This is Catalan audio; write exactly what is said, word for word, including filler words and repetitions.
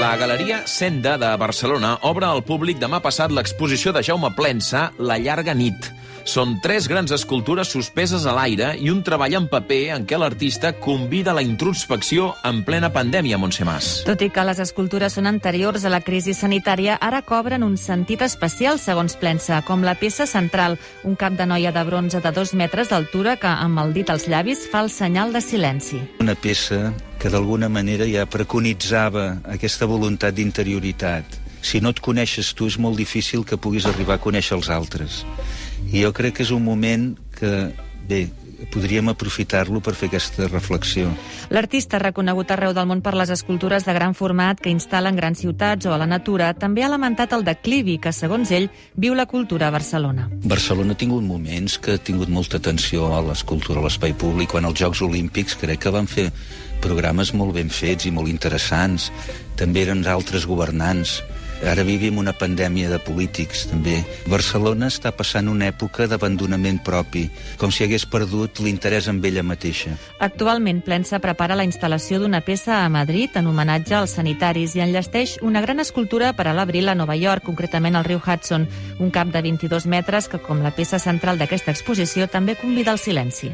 La Galeria Senda de Barcelona obre al públic demà passat l'exposició de Jaume Plensa, La llarga nit. Són tres grans escultures suspeses a l'aire i un treball en paper en què l'artista convida a la introspecció en plena pandèmia, Montse Mas. Tot i que les escultures són anteriors a la crisi sanitària, ara cobren un sentit especial, segons Plensa, com la peça central, un cap de noia de bronze de dos metres d'altura que, amb el dit als llavis, fa el senyal de silenci. Una peça que d'alguna manera ja preconitzava aquesta voluntat d'interioritat. Si no et coneixes tu, és molt difícil que puguis arribar a conèixer els altres. I jo crec que és un moment que, bé, podríem aprofitar-lo per fer aquesta reflexió. L'artista, reconegut arreu del món per les escultures de gran format que instal·la en grans ciutats o a la natura, també ha lamentat el declivi que, segons ell, viu la cultura a Barcelona. Barcelona ha tingut moments que ha tingut molta atenció a l'escultura, a l'espai públic. Quan els Jocs Olímpics crec que van fer programes molt ben fets i molt interessants. També eren altres governants. Ara vivim una pandèmia de polítics, també. Barcelona està passant una època d'abandonament propi, com si hagués perdut l'interès en ella mateixa. Actualment, Plensa prepara la instal·lació d'una peça a Madrid en homenatge als sanitaris i enllesteix una gran escultura per a l'abril a Nova York, concretament al riu Hudson, un cap de vint-i-dos metres que, com la peça central d'aquesta exposició, també convida al silenci.